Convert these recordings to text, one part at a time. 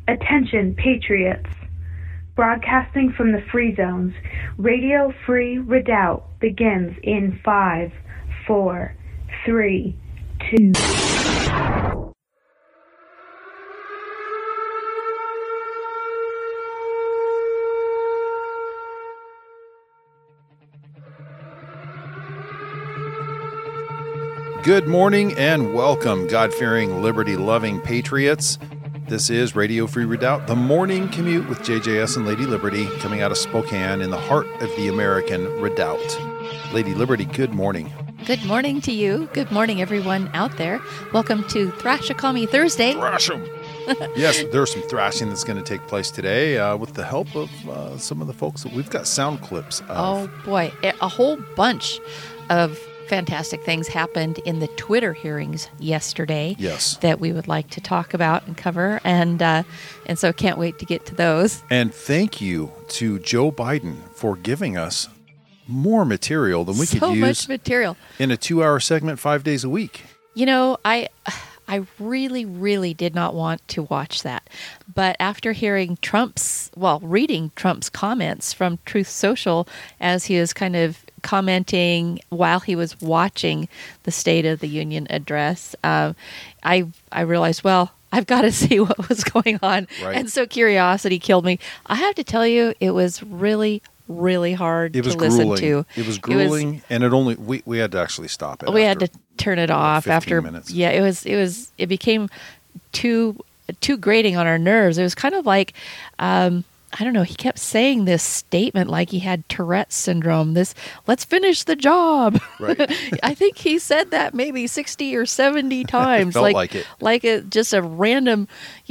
Attention, Patriots. Broadcasting from the Free Zones, Radio Free Redoubt begins in 5, 4, 3, 2... Good morning and welcome, God-fearing, liberty-loving patriots. This is Radio Free Redoubt, the morning commute with JJS and Lady Liberty, coming out of Spokane in the heart of the American Redoubt. Lady Liberty, good morning. Good morning to you. Good morning, everyone out there. Welcome to Thrashakami Thursday. Thrash 'em. Yes, there's some thrashing that's going to take place today with the help of some of the folks that we've got sound clips of. Oh, boy. A whole bunch of fantastic things happened in the Twitter hearings yesterday. Yes. That we would like to talk about and cover, and so can't wait to get to those. And thank you to Joe Biden for giving us more material than we could use. So much material. In a 2-hour segment 5 days a week. You know, I really, really did not want to watch that. But after hearing reading Trump's comments from Truth Social as he was kind of commenting while he was watching the State of the Union address, I realized, well, I've got to see what was going on. Right. And so curiosity killed me. I have to tell you, it was really hard to listen to. It was grueling, and it only we had to actually stop it. We had to turn it off 15 after minutes. Yeah, it became too grating on our nerves. It was kind of like I don't know, he kept saying this statement like he had Tourette's syndrome. Let's finish the job. Right. I think he said that maybe 60 or 70 times. Felt like it. Like just a random,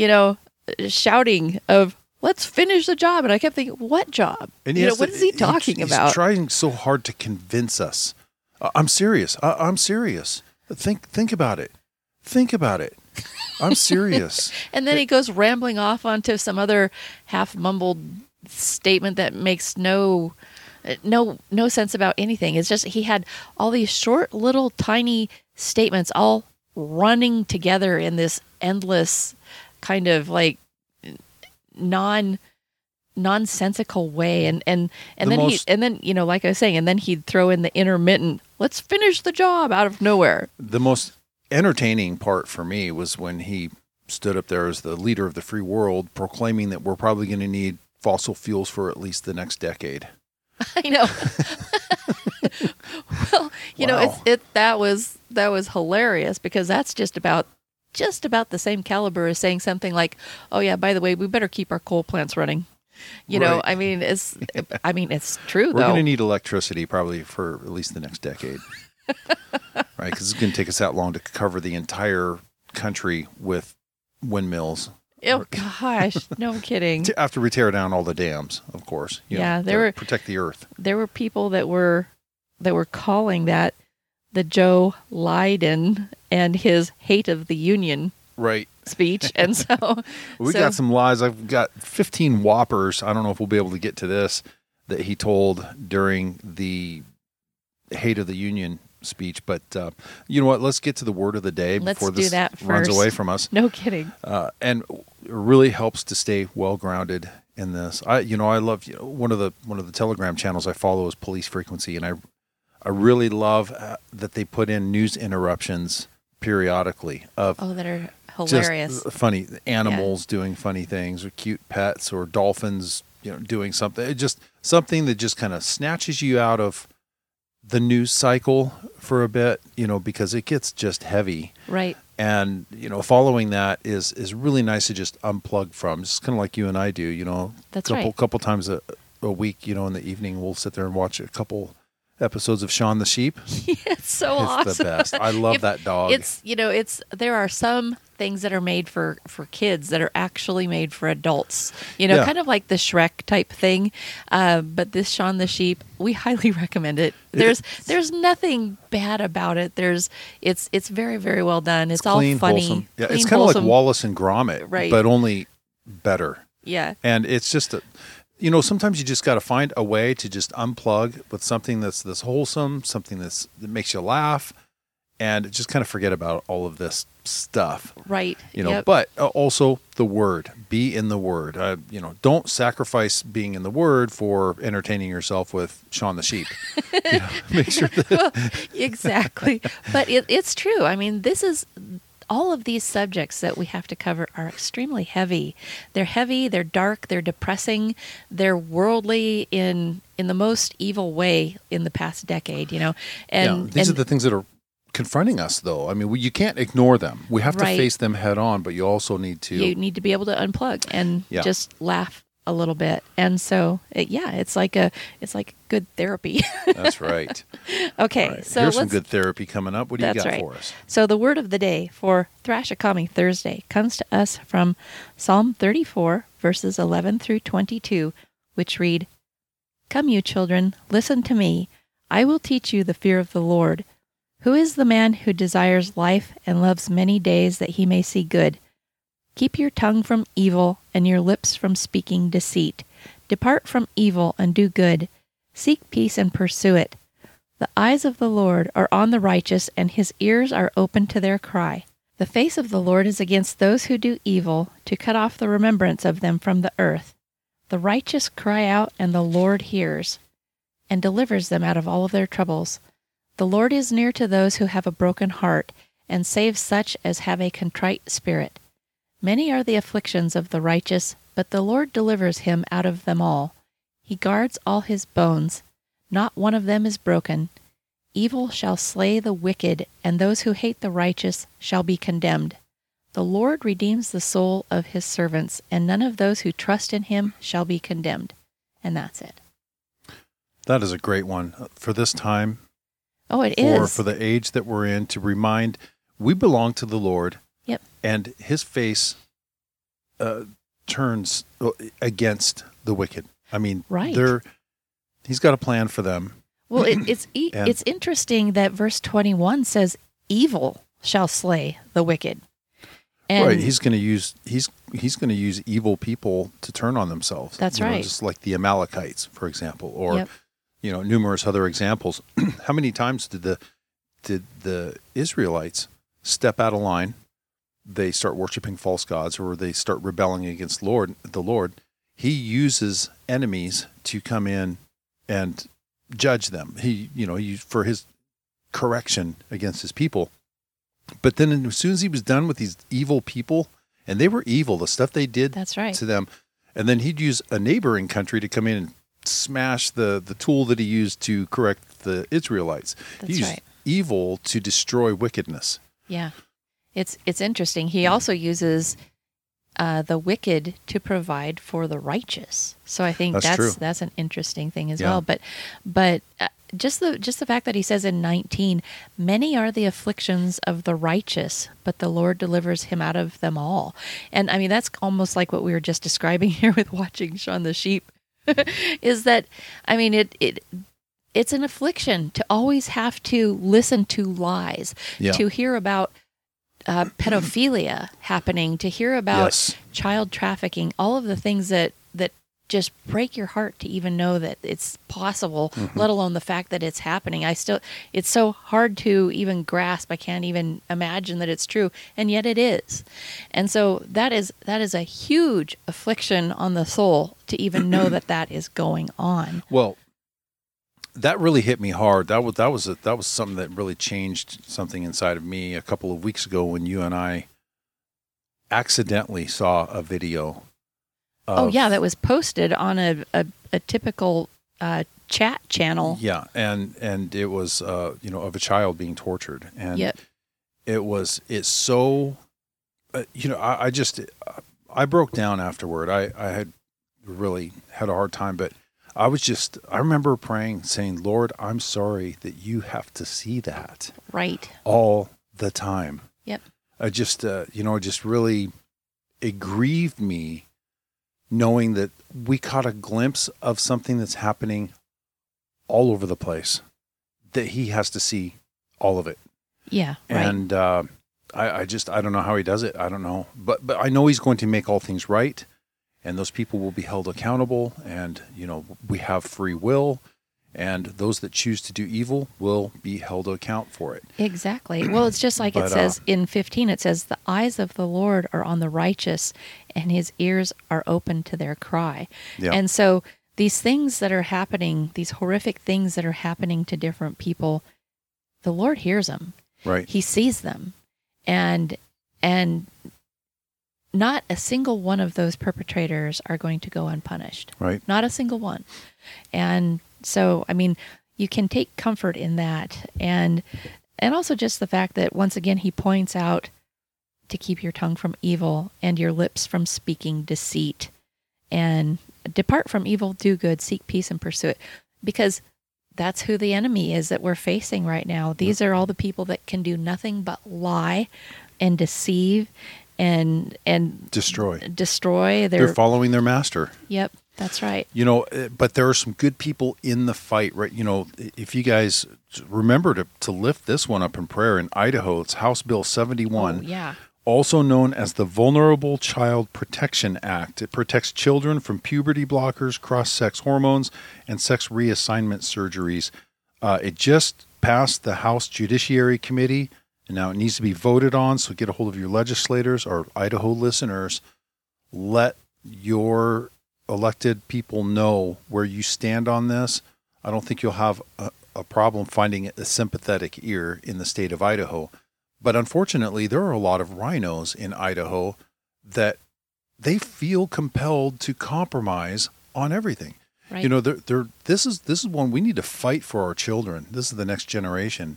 shouting of, let's finish the job. And I kept thinking, what job? And what is he talking about? He's trying so hard to convince us. I'm serious. I'm serious. Think about it. Think about it. I'm serious. And then he goes rambling off onto some other half-mumbled statement that makes no sense about anything. It's just he had all these short, little, tiny statements all running together in this endless kind of like nonsensical way. And then like I was saying, and then he'd throw in the intermittent, let's finish the job out of nowhere. The most entertaining part for me was when he stood up there as the leader of the free world, proclaiming that we're probably going to need fossil fuels for at least the next decade. I know. Well, Wow. that was hilarious because that's just about the same caliber as saying something like, "Oh yeah, by the way, we better keep our coal plants running." Right. It's true. We're going to need electricity probably for at least the next decade. Right, because it's going to take us that long to cover the entire country with windmills. Oh gosh, no kidding. After we tear down all the dams, of course. Protect the earth. There were people that were calling that the Joe Biden and his hate of the Union speech, and so we got some lies. I've got 15 whoppers. I don't know if we'll be able to get to this that he told during the hate of the Union speech, but you know what? Let's get to the word of the day before this runs away from us. No kidding. And it really helps to stay well grounded in this. I love one of the Telegram channels I follow is Police Frequency, and I really love that they put in news interruptions periodically of that are hilarious, just funny animals doing funny things, or cute pets, or dolphins, doing something. Just something that just kind of snatches you out of the news cycle for a bit, because it gets just heavy. Right. And, following that is really nice to just unplug from. Just kind of like you and I do, That's right. Couple times a week, in the evening, we'll sit there and watch a couple episodes of Shaun the Sheep. It's so awesome. It's the best. I love that dog. There are some things that are made for kids that are actually made for adults. Kind of like the Shrek type thing. But this Shaun the Sheep, we highly recommend it. There's nothing bad about it. It's very, very well done. It's all clean, funny. Wholesome. Yeah, clean, it's kind of like wholesome. Wallace and Gromit, Right. but only better. Yeah. And it's just sometimes you just got to find a way to just unplug with something that's wholesome, something that makes you laugh, and just kind of forget about all of this stuff. Right. Yep. But also the Word. Be in the Word. Don't sacrifice being in the Word for entertaining yourself with Shaun the Sheep. Make sure that. Well, exactly. But it's true. I mean, all of these subjects that we have to cover are extremely heavy. They're heavy, they're dark, they're depressing, they're worldly in the most evil way in the past decade, And these are the things that are confronting us, though. I mean, you can't ignore them. We have to face them head on, but you also need to... You need to be able to unplug and just laugh a little bit. And so, it's like good therapy. That's right. Okay, right. So here's some good therapy coming up. What do you got for us? So the word of the day for Thrashakami Thursday comes to us from Psalm 34, verses 11 through 22, which read, "Come, you children, listen to me. I will teach you the fear of the Lord. Who is the man who desires life and loves many days that he may see good? Keep your tongue from evil and your lips from speaking deceit. Depart from evil and do good. Seek peace and pursue it. The eyes of the Lord are on the righteous, and his ears are open to their cry. The face of the Lord is against those who do evil, to cut off the remembrance of them from the earth. The righteous cry out, and the Lord hears, and delivers them out of all of their troubles. The Lord is near to those who have a broken heart, and saves such as have a contrite spirit. Many are the afflictions of the righteous, but the Lord delivers him out of them all. He guards all his bones. Not one of them is broken. Evil shall slay the wicked, and those who hate the righteous shall be condemned. The Lord redeems the soul of his servants, and none of those who trust in him shall be condemned." And that's it. That is a great one for this time. Oh, it is. For the age that we're in, to remind we belong to the Lord. Yep. And his face turns against the wicked. I mean, he's got a plan for them. Well, it's interesting that verse 21 says, "Evil shall slay the wicked." And right. He's going to use evil people to turn on themselves. That's right. Just like the Amalekites, for example, or numerous other examples. How many times did the Israelites step out of line? They start worshiping false gods, or they start rebelling against the Lord. He uses enemies to come in and judge them. He for his correction against his people. But then as soon as he was done with these evil people, and they were evil, the stuff they did to them, and then he'd use a neighboring country to come in and smash the tool that he used to correct the Israelites. He used evil to destroy wickedness. Yeah. It's interesting. He also uses the wicked to provide for the righteous. So I think that's an interesting thing as well. But just the fact that he says in 19, "Many are the afflictions of the righteous, but the Lord delivers him out of them all." And I mean, that's almost like what we were just describing here with watching Shaun the Sheep. Is that, I mean, it's an affliction to always have to listen to lies, to hear about pedophilia happening, to hear about child trafficking, all of the things that just break your heart to even know that it's possible, let alone the fact that it's happening. It's so hard to even grasp. I can't even imagine that it's true, and yet it is. And so that is a huge affliction on the soul to even know that is going on. Well, that really hit me hard. That was something that really changed something inside of me a couple of weeks ago when you and I accidentally saw a video. That was posted on a typical chat channel. Yeah, and it was of a child being tortured, and it's so I broke down afterward. I had really had a hard time, but I remember praying, saying, "Lord, I'm sorry that you have to see that all the time." Yep. I just really, it grieved me knowing that we caught a glimpse of something that's happening all over the place, that he has to see all of it. Yeah. And I don't know how he does it. I don't know. But I know he's going to make all things right, and those people will be held accountable, and we have free will, And those that choose to do evil will be held to account for it. Exactly. Well, it's just like But, it says in 15, it says, the eyes of the Lord are on the righteous and his ears are open to their cry. Yeah. And so these things that are happening, these horrific things that are happening to different people, the Lord hears them. Right. He sees them. And not a single one of those perpetrators are going to go unpunished. Right. Not a single one. And so, I mean, you can take comfort in that. And also just the fact that, once again, he points out to keep your tongue from evil and your lips from speaking deceit. And depart from evil, do good, seek peace and pursue it. Because that's who the enemy is that we're facing right now. These are all the people that can do nothing but lie and deceive and Destroy. They're following their master. Yep, that's right. You know, but there are some good people in the fight, right? You know, if you guys remember to lift this one up in prayer, in Idaho, it's House Bill 71. Oh, yeah. Also known as the Vulnerable Child Protection Act. It protects children from puberty blockers, cross-sex hormones, and sex reassignment surgeries. It just passed the House Judiciary Committee, and now it needs to be voted on, so get a hold of your legislators or Idaho listeners. Let your elected people know where you stand on this. I don't think you'll have a problem finding a sympathetic ear in the state of Idaho. But unfortunately, there are a lot of rhinos in Idaho that they feel compelled to compromise on everything. Right. You know, this is one we need to fight for our children. This is the next generation,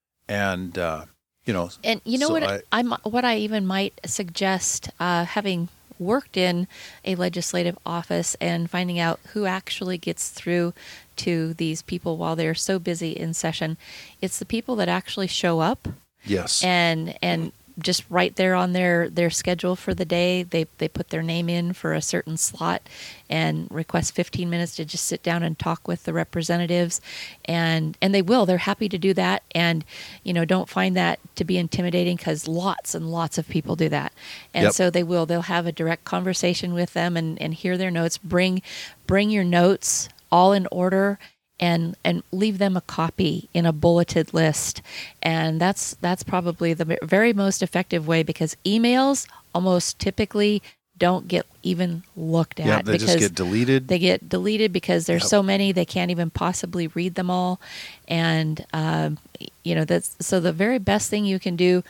and you know. And you know so what I even might suggest, having worked in a legislative office and finding out who actually gets through to these people while they're so busy in session, it's the people that actually show up. Yes. And just right there on their schedule for the day, they put their name in for a certain slot and request 15 minutes to just sit down and talk with the representatives. And they will. They're happy to do that. And, you know, don't find that to be intimidating, because lots and lots of people do that. And Yep. so they will. They'll have a direct conversation with them and hear their notes. Bring your notes all in order. And leave them a copy in a bulleted list. And that's probably the very most effective way, because emails almost typically don't get even looked at. Yeah, they just get deleted. They get deleted because there's Yep. so many, they can't even possibly read them all. And, you know, so the very best thing you can do,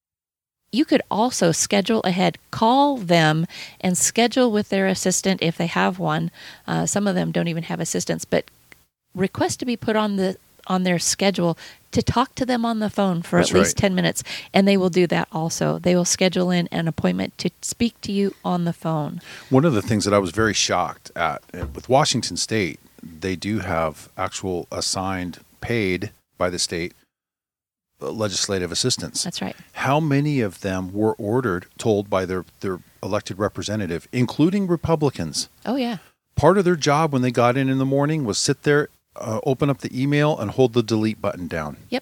you could also schedule ahead, call them and schedule with their assistant if they have one. Some of them don't even have assistants, but request to be put on their schedule to talk to them on the phone for That's at least right. 10 minutes. And they will do that also. They will schedule in an appointment to speak to you on the phone. One of the things that I was very shocked at with Washington State, they do have actual assigned, paid by the state legislative assistants. That's right. How many of them were told by their elected representative, including Republicans? Oh, yeah. Part of their job when they got in the morning was sit there, open up the email, and hold the delete button down. Yep.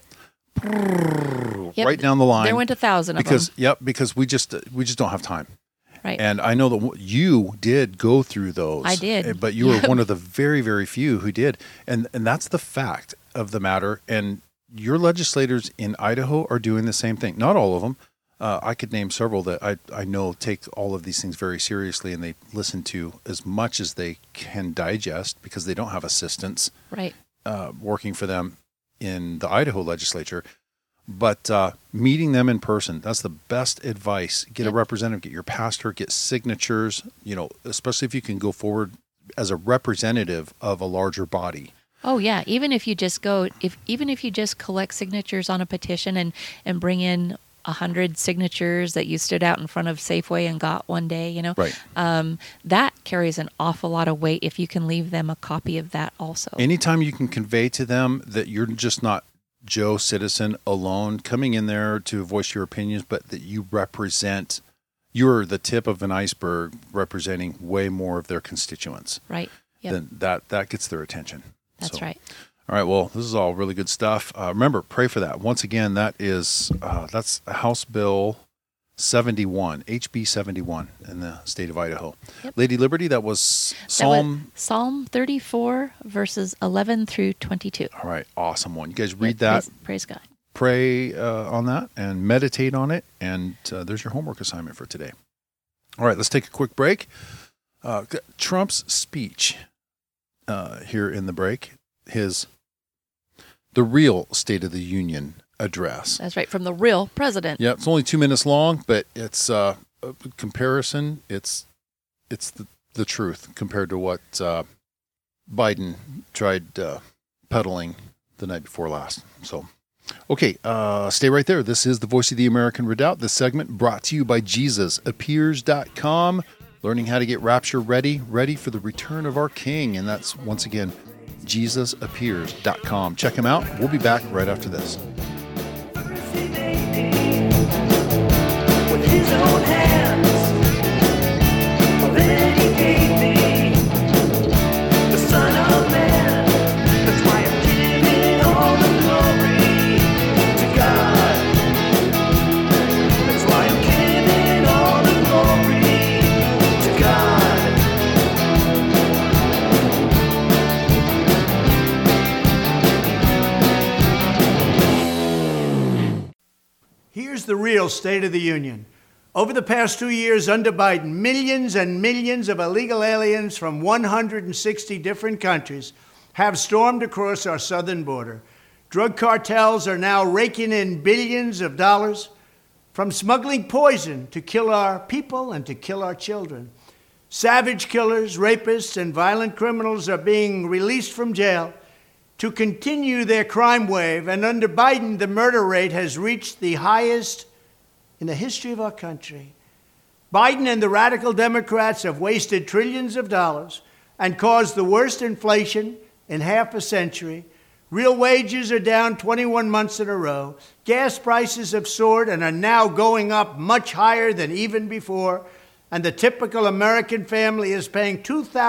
Right down the line. There went 1,000 of them. Because we just don't have time. Right. And I know that you did go through those. I did. But you were one of the very, very few who did. And that's the fact of the matter. And your legislators in Idaho are doing the same thing. Not all of them. I could name several that I know take all of these things very seriously, and they listen to as much as they can digest, because they don't have assistants Right. working for them in the Idaho legislature. But meeting them in person, that's the best advice. Get a representative, get your pastor, get signatures, you know, especially if you can go forward as a representative of a larger body. Oh, yeah. Even if you just collect signatures on a petition and bring in 100 signatures that you stood out in front of Safeway and got one day, you know, Right. That carries an awful lot of weight if you can leave them a copy of that also. Anytime you can convey to them that you're just not Joe citizen alone coming in there to voice your opinions, but that you're the tip of an iceberg representing way more of their constituents. Right. Yep. Then that gets their attention. That's right. All right. Well, this is all really good stuff. Remember, pray for that. Once again, that's House Bill 71, HB 71 in the state of Idaho. Yep. Lady Liberty, that was Psalm. Psalm 34, verses 11 through 22. All right, awesome one. You guys read that. Praise God. Pray on that and meditate on it. And there's your homework assignment for today. All right, let's take a quick break. Trump's speech here in the break, the real State of the Union address. That's right, from the real president. Yeah, it's only 2 minutes long, but it's a comparison. It's the truth compared to what Biden tried peddling the night before last. So, okay, stay right there. This is the Voice of the American Redoubt. This segment brought to you by JesusAppears.com. Learning how to get rapture ready for the return of our King. And that's, once again, JesusAppears.com. Check him out. We'll be back right after this. With his own hands, then he gave me the Son of Man. That's why I'm giving all the glory to God. That's why I'm giving all the glory to God. Here's the real State of the Union. Over the past 2 years under Biden, millions and millions of illegal aliens from 160 different countries have stormed across our southern border. Drug cartels are now raking in billions of dollars from smuggling poison to kill our people and to kill our children. Savage killers, rapists, and violent criminals are being released from jail to continue their crime wave, and under Biden, the murder rate has reached the highest in the history of our country. Biden and the radical Democrats have wasted trillions of dollars and caused the worst inflation in half a century. Real wages are down 21 months in a row. Gas prices have soared and are now going up much higher than even before. And the typical American family is paying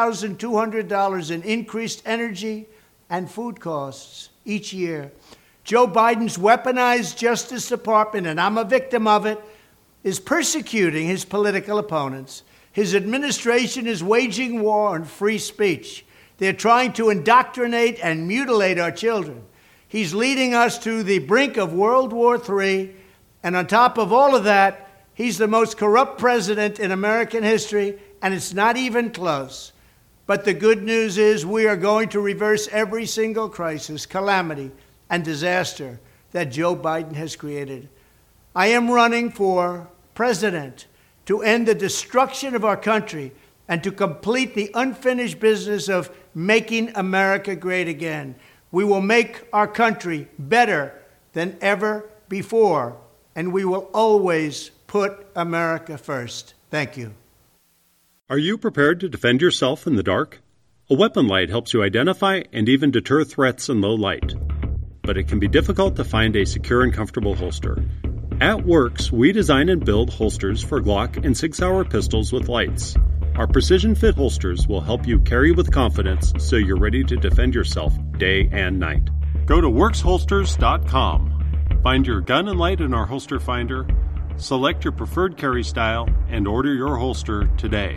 $2,200 in increased energy and food costs each year. Joe Biden's weaponized Justice Department, and I'm a victim of it, is persecuting his political opponents. His administration is waging war on free speech. They're trying to indoctrinate and mutilate our children. He's leading us to the brink of World War III, and on top of all of that, he's the most corrupt president in American history, and it's not even close. But the good news is we are going to reverse every single crisis, calamity, and disaster that Joe Biden has created. I am running for president to end the destruction of our country and to complete the unfinished business of making America great again. We will make our country better than ever before, and we will always put America first. Thank you. Are you prepared to defend yourself in the dark? A weapon light helps you identify and even deter threats in low light. But it can be difficult to find a secure and comfortable holster. At Works, we design and build holsters for Glock and Sig Sauer pistols with lights. Our precision fit holsters will help you carry with confidence so you're ready to defend yourself day and night. Go to WorksHolsters.com. Find your gun and light in our holster finder, select your preferred carry style, and order your holster today.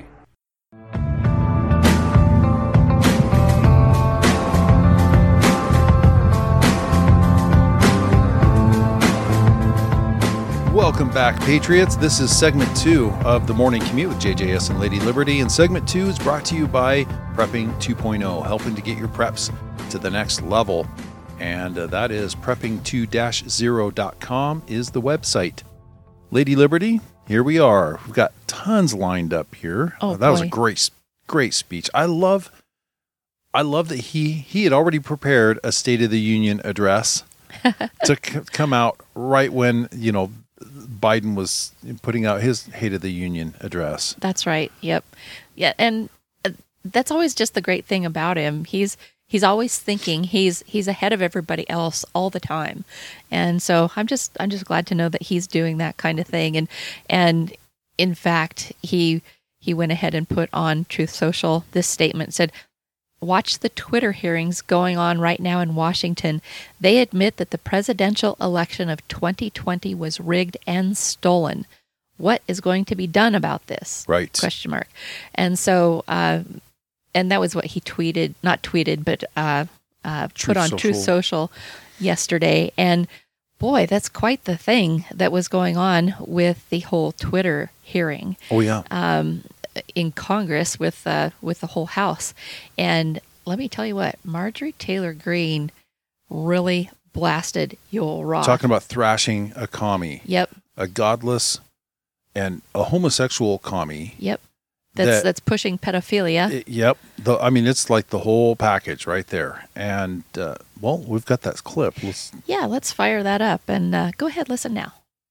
Welcome back, Patriots. This is segment 2 of the Morning Commute with JJS and Lady Liberty. And segment 2 is brought to you by Prepping 2.0, helping to get your preps to the next level. And that is prepping2-0.com is the website. Lady Liberty, here we are. We've got tons lined up here. That was a great speech. I love that he had already prepared a State of the Union address to come out right when, Biden was putting out his Hate of the Union address. That's right. Yep. Yeah, and that's always just the great thing about him. He's always thinking. He's ahead of everybody else all the time, and so I'm just glad to know that he's doing that kind of thing. And in fact, he went ahead and put on Truth Social this statement. Said, "Watch the Twitter hearings going on right now in Washington. They admit that the presidential election of 2020 was rigged and stolen. what is going to be done about this? Right. Question mark. And so, and that was what he tweeted, not tweeted, but put on Truth Social yesterday. And boy, that's quite the thing that was going on with the whole Twitter hearing. Oh, yeah. In Congress with the whole House. And let me tell you what, Marjorie Taylor Greene really blasted Yoel Roth. Talking about thrashing a commie. Yep. A godless and a homosexual commie. Yep. That's pushing pedophilia. Yep. It's like the whole package right there. And, well, we've got that clip. Let's fire that up. And go ahead, listen now.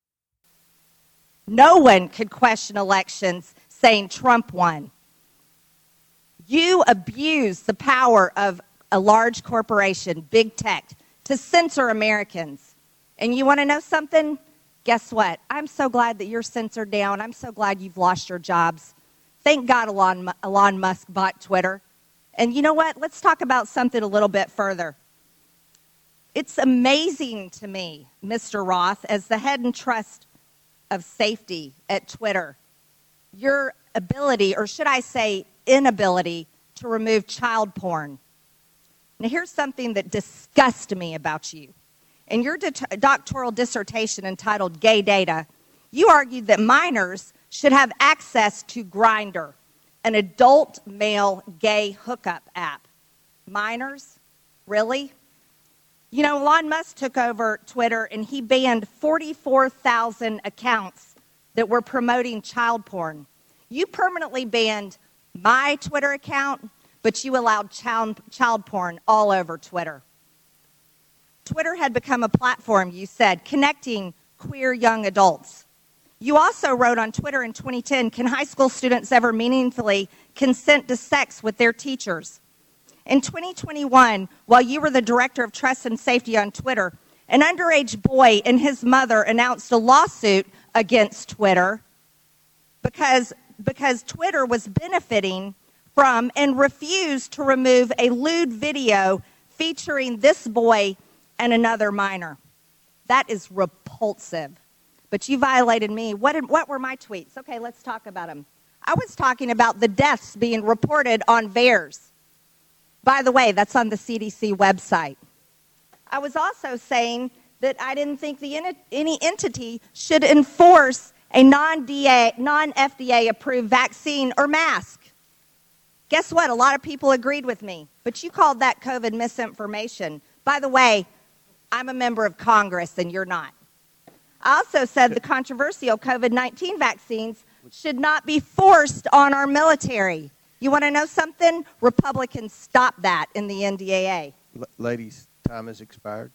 No one could question elections saying Trump won. You abuse the power of a large corporation, big tech, to censor Americans. And you want to know something? Guess what? I'm so glad that you're censored down. I'm so glad you've lost your jobs. Thank God Elon Musk bought Twitter. And you know what? Let's talk about something a little bit further. It's amazing to me, Mr. Roth, as the head and trust of safety at Twitter, your ability, or should I say inability, to remove child porn. Now, here's something that disgusts me about you. In your doctoral dissertation entitled Gay Data, you argued that minors should have access to Grindr, an adult male gay hookup app. Minors? Really? You know, Elon Musk took over Twitter and he banned 44,000 accounts that were promoting child porn. You permanently banned my Twitter account, but you allowed child porn all over Twitter. Twitter had become a platform, you said, connecting queer young adults. You also wrote on Twitter in 2010, can high school students ever meaningfully consent to sex with their teachers? In 2021, while you were the director of trust and safety on Twitter, an underage boy and his mother announced a lawsuit against Twitter because Twitter was benefiting from and refused to remove a lewd video featuring this boy and another minor. That is repulsive. But you violated me. What were my tweets? Okay, let's talk about them. I was talking about the deaths being reported on VAERS. By the way, that's on the CDC website. I was also saying that I didn't think any entity should enforce a non-FDA approved vaccine or mask. Guess what? A lot of people agreed with me, but you called that COVID misinformation. By the way, I'm a member of Congress and you're not. I also said the controversial COVID-19 vaccines should not be forced on our military. You want to know something? Republicans stopped that in the NDAA. Ladies, time has expired.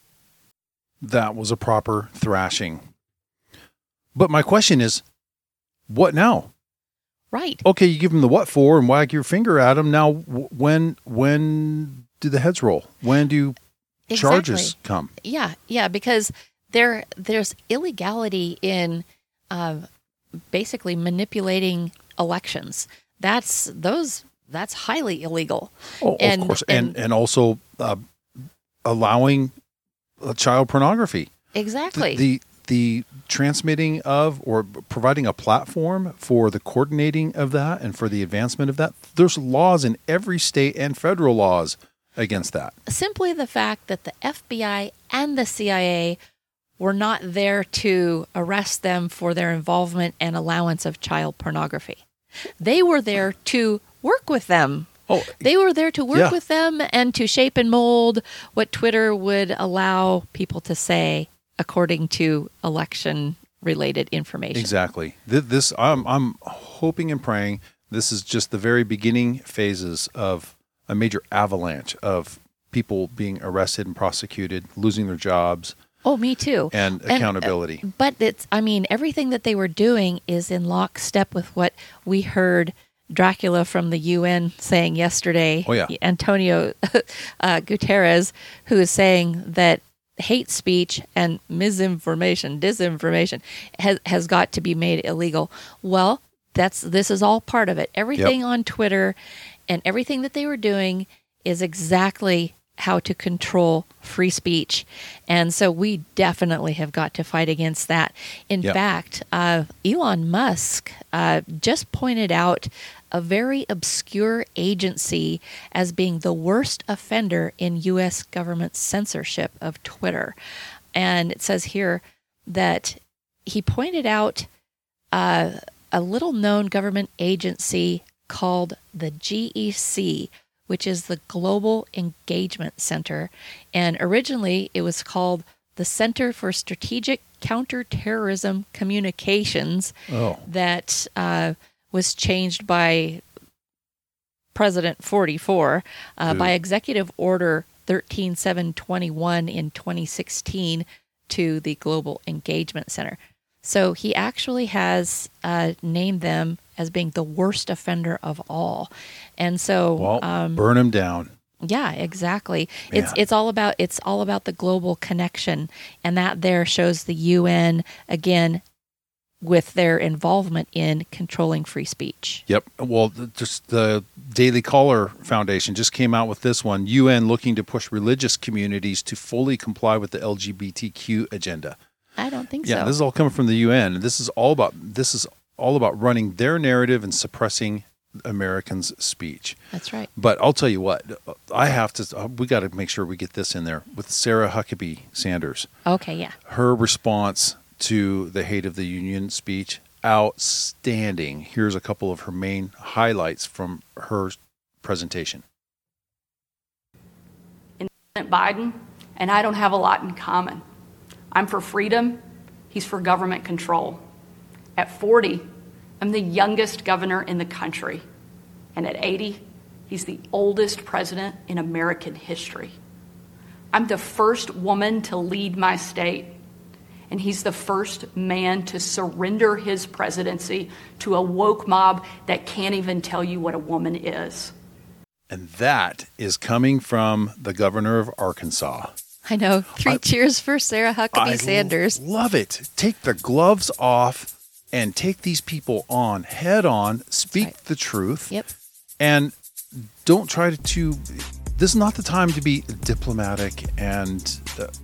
That was a proper thrashing. But my question is, what now? Right. Okay, you give them the what for and wag your finger at them. Now, when do the heads roll? When do charges come? Yeah, because there's illegality in basically manipulating elections. That's highly illegal. Oh, of course, and also allowing child pornography. Exactly. The transmitting of or providing a platform for the coordinating of that and for the advancement of that. There's laws in every state and federal laws against that. Simply the fact that the FBI and the CIA were not there to arrest them for their involvement and allowance of child pornography. They were there to work with them. Oh, they were there to work with them and to shape and mold what Twitter would allow people to say according to election-related information. Exactly. I'm hoping and praying this is just the very beginning phases of a major avalanche of people being arrested and prosecuted, losing their jobs. Oh, me too. And accountability. But everything that they were doing is in lockstep with what we heard Dracula from the UN saying yesterday. Oh, yeah. Antonio Guterres, who is saying that hate speech and disinformation has got to be made illegal. Well, this is all part of it. Everything on Twitter and everything that they were doing is exactly how to control free speech. And so we definitely have got to fight against that. In fact, Elon Musk just pointed out a very obscure agency as being the worst offender in U.S. government censorship of Twitter. And it says here that he pointed out a little-known government agency called the GEC, which is the Global Engagement Center. And originally it was called the Center for Strategic Counterterrorism Communications, that was changed by President 44 by Executive Order 13721 in 2016 to the Global Engagement Center. So he actually has named them as being the worst offender of all. And so burn them down. Yeah, exactly. It's all about the global connection, and that there shows the UN again with their involvement in controlling free speech. Yep. Well, just the Daily Caller Foundation just came out with this one: UN looking to push religious communities to fully comply with the LGBTQ agenda. I don't think so. Yeah, this is all coming from the UN. This is all about running their narrative and suppressing Americans' speech. That's right. But I'll tell you what, we got to make sure we get this in there with Sarah Huckabee Sanders. Okay, yeah. Her response to the Hate of the Union speech, outstanding. Here's a couple of her main highlights from her presentation. And President Biden and I don't have a lot in common. I'm for freedom. He's for government control. At 40, I'm the youngest governor in the country. And at 80, he's the oldest president in American history. I'm the first woman to lead my state. And he's the first man to surrender his presidency to a woke mob that can't even tell you what a woman is. And that is coming from the governor of Arkansas. I know. Three cheers for Sarah Huckabee Sanders. Love it. Take the gloves off and take these people on head on, speak the truth. Yep. And don't try to this is not the time to be diplomatic and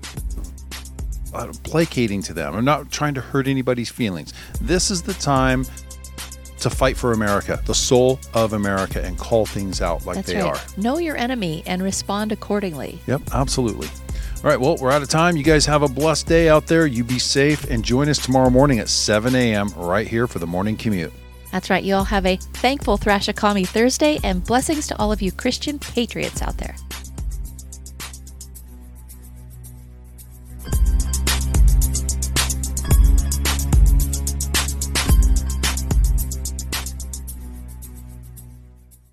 placating to them. I'm not trying to hurt anybody's feelings. This is the time to fight for America, the soul of America, and call things out like they are. Know your enemy and respond accordingly. Yep, absolutely. All right, well, we're out of time. You guys have a blessed day out there. You be safe, and join us tomorrow morning at 7 a.m. right here for the Morning Commute. That's right. You all have a thankful Thrashakami Thursday, and blessings to all of you Christian patriots out there.